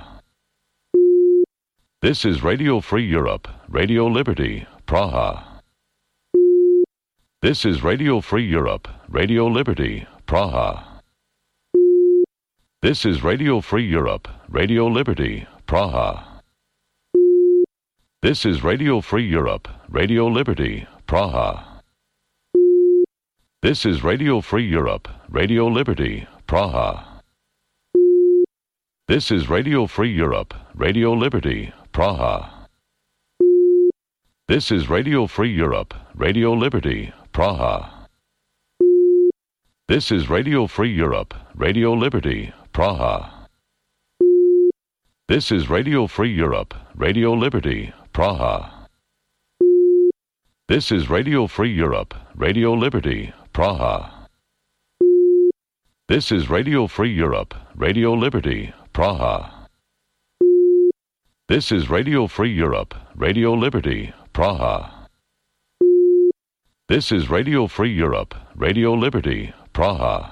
This is Radio Free Europe, Radio Liberty, Praha. This is Radio Free Europe, Radio Liberty, Praha. This is Radio Free Europe, Radio Liberty, Praha. This is Radio Free Europe, Radio Liberty, Praha. This is Radio Free Europe, Radio Liberty, Praha. This is Radio Free Europe, Radio Liberty, Praha. This is Radio Free Europe, Radio Liberty, Praha. This is Radio Free Europe, Radio Liberty, Praha. This is Radio Free Europe, Radio Liberty, Praha. This is Radio Free Europe, Radio Liberty, Praha. This is Radio Free Europe, Radio Liberty, Praha. This is Radio Free Europe, Radio Liberty, Praha. This is Radio Free Europe, Radio Liberty, Praha.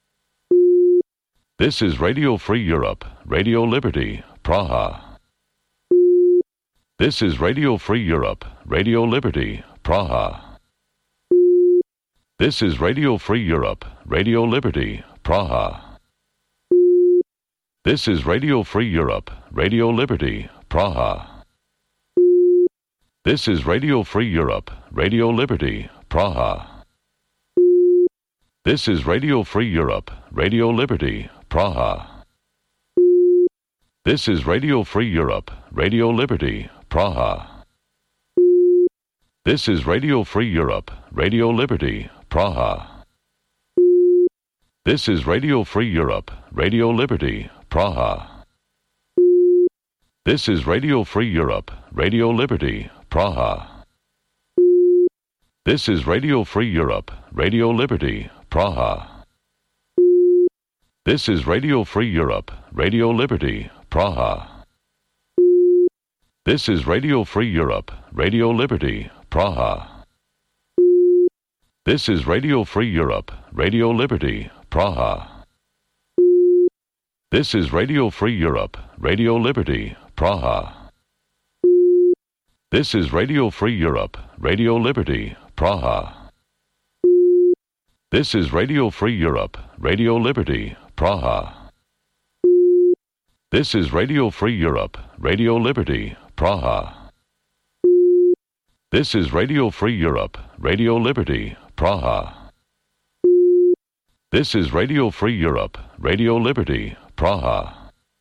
This is Radio Free Europe, Radio Liberty, Praha. This is Radio Free Europe, Radio Liberty, Praha. This is Radio Free Europe, Radio Liberty, Praha. This is Radio Free Europe, Radio Liberty, Praha. This is Radio Free Europe, Radio Liberty, Praha. This is Radio Free Europe, Radio Liberty, Praha. This is Radio Free Europe, Radio Liberty, Praha. This is Radio Free Europe, Radio Liberty, Praha. This is Radio Free Europe, Radio Liberty, Praha. This is Radio Free Europe, Radio Liberty, Praha. This is Radio Free Europe, Radio Liberty, Praha. This is Radio Free Europe, Radio Liberty, Praha. This is Radio Free Europe, Radio Liberty, Praha. This is Radio Free Europe, Radio Liberty, Praha. This is Radio Free Europe, Radio Liberty, Praha. This is Radio Free Europe, Radio Liberty, Praha. This is Radio Free Europe, Radio Liberty, Praha. This is Radio Free Europe, Radio Liberty, Praha. This is Radio Free Europe, Radio Liberty, Praha. This is Radio Free Europe, Radio Liberty, Praha.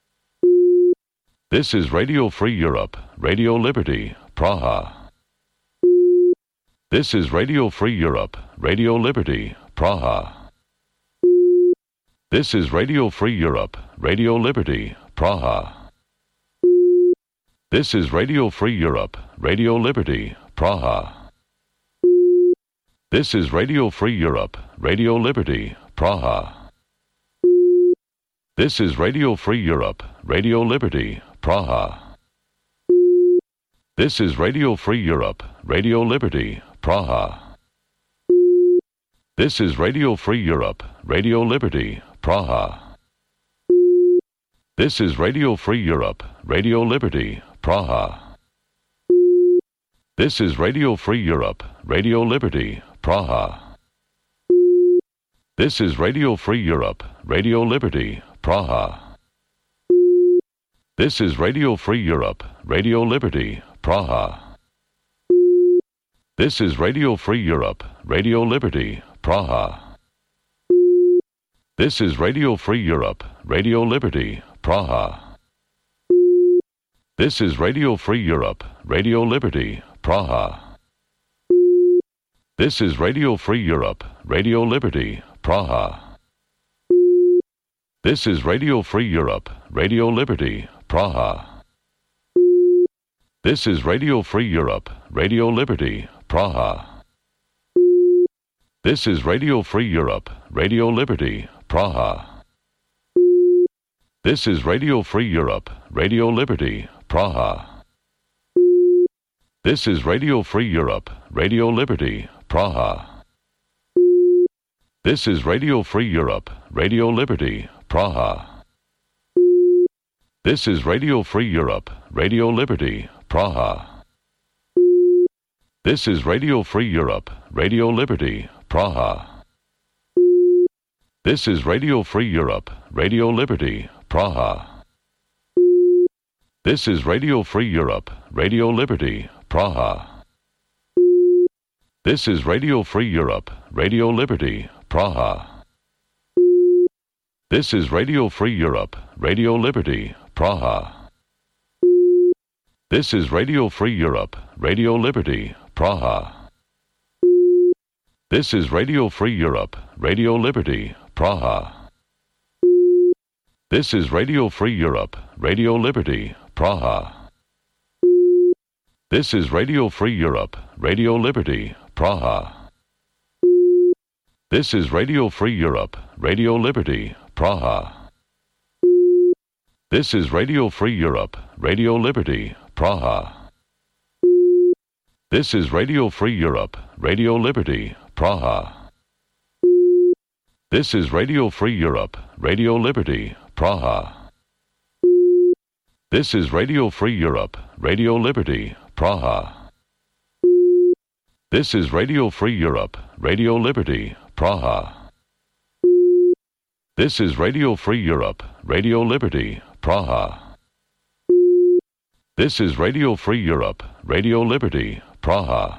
This is Radio Free Europe, Radio Liberty, Praha. This is Radio Free Europe, Radio Liberty, Praha. This is Radio Free Europe, Radio Liberty, Praha. This is Radio Free Europe, Radio Liberty, Praha. This is Radio Free Europe, Radio Liberty, Praha. This is Radio Free Europe, Radio Liberty, Praha. This is Radio Free Europe, Radio Liberty, Praha. This is Radio Free Europe, Radio Liberty, Praha. This is Radio Free Europe, Radio Liberty, Praha. This is Radio Free Europe, Radio Liberty, Praha. This is Radio Free Europe, Radio Liberty, Praha. This is Radio Free Europe, Radio Liberty, Praha. This is Radio Free Europe, Radio Liberty, Praha. This is Radio Free Europe, Radio Liberty, Praha. This is Radio Free Europe, Radio Liberty, Praha. This is Radio Free Europe, Radio Liberty, Praha. This is Radio Free Europe, Radio Liberty, Praha. This is Radio Free Europe, Radio Liberty, Praha. This is Radio Free Europe, Radio Liberty, Praha. This is Radio Free Europe, Radio Liberty, Praha. This is Radio Free Europe, Radio Liberty, Praha. This is Radio Free Europe, Radio Liberty, Praha. This is Radio Free Europe, Radio Liberty, Praha. This is Radio Free Europe, Radio Liberty, Praha. This is Radio Free Europe, Radio Liberty, Praha. This is Radio Free Europe, Radio Liberty, Praha. This is Radio Free Europe, Radio Liberty, Praha. This is Radio Free Europe, Radio Liberty, Praha. This is Radio Free Europe, Radio Liberty, Praha. This is Radio Free Europe, Radio Liberty, Praha. This is Radio Free Europe, Radio Liberty, Praha. This is Radio Free Europe, Radio Liberty, Praha. This is Radio Free Europe, Radio Liberty, Praha. This is Radio Free Europe, Radio Liberty, Praha. This is Radio Free Europe, Radio Liberty, Praha. This is Radio Free Europe, Radio Liberty, Praha. This is Radio Free Europe, Radio Liberty, Praha. This is Radio Free Europe, Radio Liberty, Praha. This is Radio Free Europe, Radio Liberty, Praha. This is Radio Free Europe, Radio Liberty, Praha.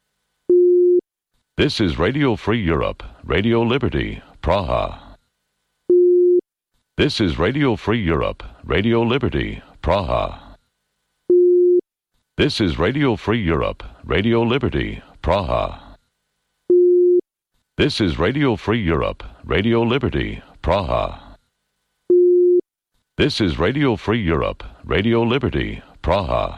This is Radio Free Europe, Radio Liberty, Praha. This is Radio Free Europe, Radio Liberty, Praha. This is Radio Free Europe, Radio Liberty, Praha. This is Radio Free Europe, Radio Liberty, Praha. This is Radio Free Europe, Radio Liberty, Praha.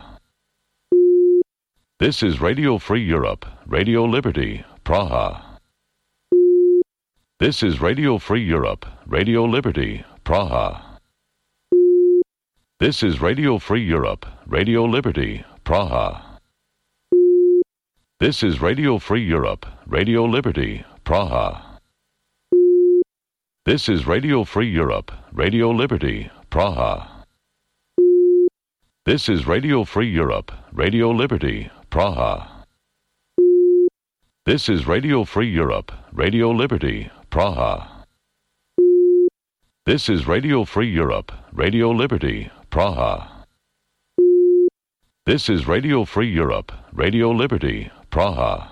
This is Radio Free Europe, Radio Liberty, Praha. This is Radio Free Europe, Radio Liberty, Praha. This is Radio Free Europe, Radio Liberty, Praha. This is Radio Free Europe, Radio Liberty, Praha. This is Radio Free Europe, Radio Liberty, Praha. This is Radio Free Europe, Radio Liberty, Praha. This is Radio Free Europe, Radio Liberty, Praha. This is Radio Free Europe, Radio Liberty, Praha. This is Radio Free Europe, Radio Liberty, Praha.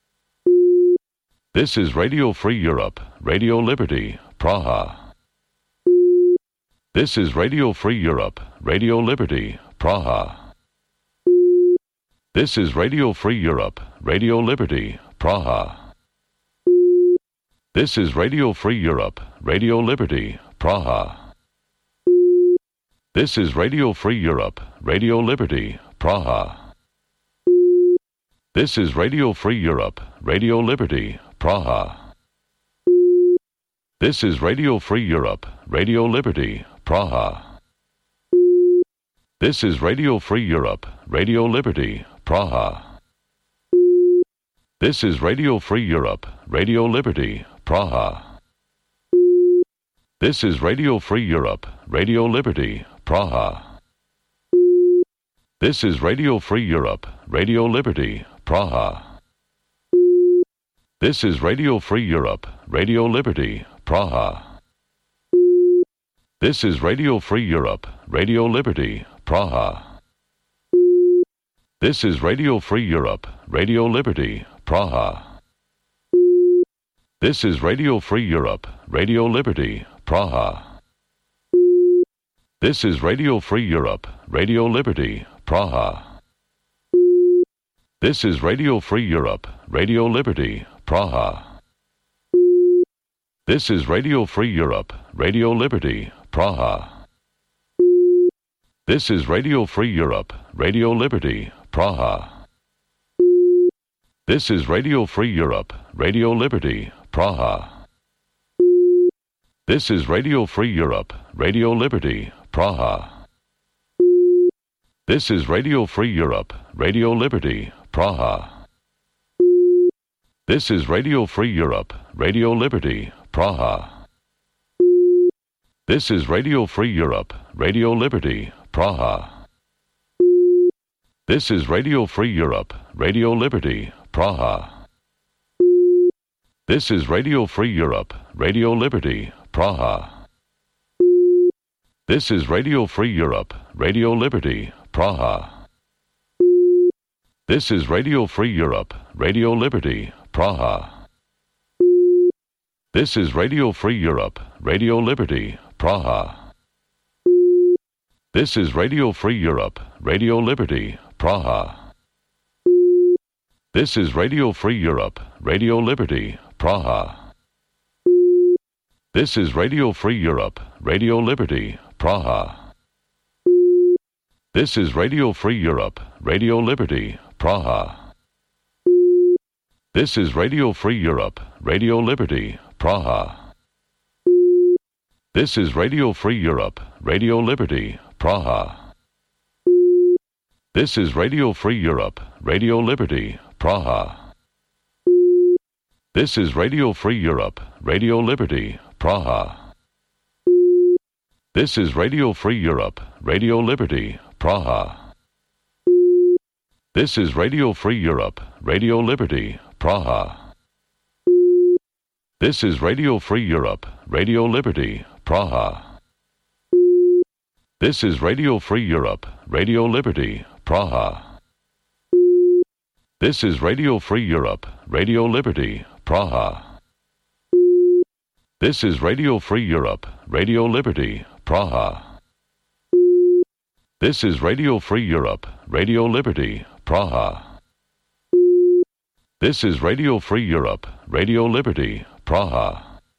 This is Radio Free Europe, Radio Liberty, Praha. This is Radio Free Europe, Radio Liberty, Praha. This is Radio Free Europe, Radio Liberty, Praha. This is Radio Free Europe, Radio Liberty, Praha. This is Radio Free Europe, Radio Liberty, Praha. This is Radio Free Europe, Radio Liberty, Praha. This is Radio Free Europe, Radio Liberty, Praha. This is Radio Free Europe, Radio Liberty, Praha. This is Radio Free Europe, Radio Liberty, Praha. This is Radio Free Europe, Radio Liberty, Praha. This is Radio Free Europe, Radio Liberty, Praha. This is Radio Free Europe, Radio Liberty, Praha. This is Radio Free Europe, Radio Liberty, Praha. This is Radio Free Europe, Radio Liberty, Praha. This is Radio Free Europe, Radio Liberty, Praha. This is Radio Free Europe, Radio Liberty, Praha. This is Radio Free Europe, Radio Liberty, Praha. This is Radio Free Europe, Radio Liberty, Praha. This is Radio Free Europe, Radio Liberty, Praha. This is Radio Free Europe, Radio Liberty, Praha. This is Radio Free Europe, Radio Liberty, Praha. This is Radio Free Europe, Radio Liberty, Praha. This is Radio Free Europe, Radio Liberty, Praha. This is Radio Free Europe, Radio Liberty, Praha. This is Radio Free Europe, Radio Liberty, Praha. This is Radio Free Europe, Radio Liberty, Praha. This is Radio Free Europe, Radio Liberty, Praha. This is Radio Free Europe, Radio Liberty, Praha. This is Radio Free Europe, Radio Liberty, Praha. This is Radio Free Europe, Radio Liberty, Praha. This is Radio Free Europe, Radio Liberty, Praha. This is Radio Free Europe, Radio Liberty, Praha. This is Radio Free Europe, Radio Liberty, Praha. This is Radio Free Europe, Radio Liberty, Praha. This is Radio Free Europe, Radio Liberty, Praha. This is Radio Free Europe, Radio Liberty, Praha. This is Radio Free Europe, Radio Liberty, Praha. This is Radio Free Europe, Radio Liberty, Praha. This is Radio Free Europe, Radio Liberty, Praha. This is Radio Free Europe, Radio Liberty, Praha. This is Radio Free Europe, Radio Liberty, Praha. This is Radio Free Europe, Radio Liberty, Praha. This is Radio Free Europe, Radio Liberty, Praha. This is Radio Free Europe, Radio Liberty, Praha. This is Radio Free Europe, Radio Liberty, Praha.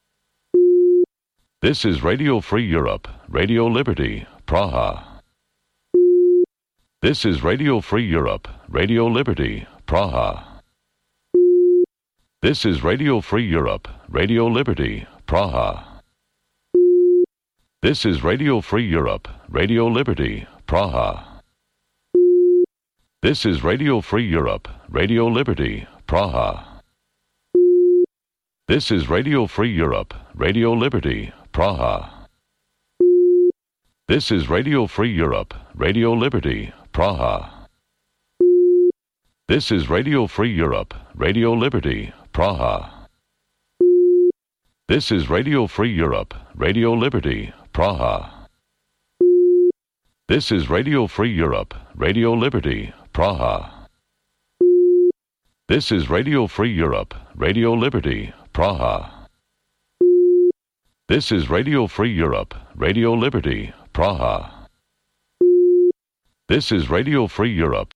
This is Radio Free Europe, Radio Liberty, Praha. This is Radio Free Europe, Radio Liberty, Praha. This is Radio Free Europe, Radio Liberty, Praha. This is Radio Free Europe, Radio Liberty, Praha. This is Radio Free Europe, Radio Liberty, Praha. This is Radio Free Europe, Radio Liberty, Praha. This is Radio Free Europe, Radio Liberty, Praha. This is Radio Free Europe, Radio Liberty, Praha. This is Radio Free Europe, Radio Liberty, Praha. This is Radio Free Europe, Radio Liberty, Praha. This is Radio Free Europe, Radio Liberty, Praha. This is Radio Free Europe, Radio Liberty, Praha. This is Radio Free Europe,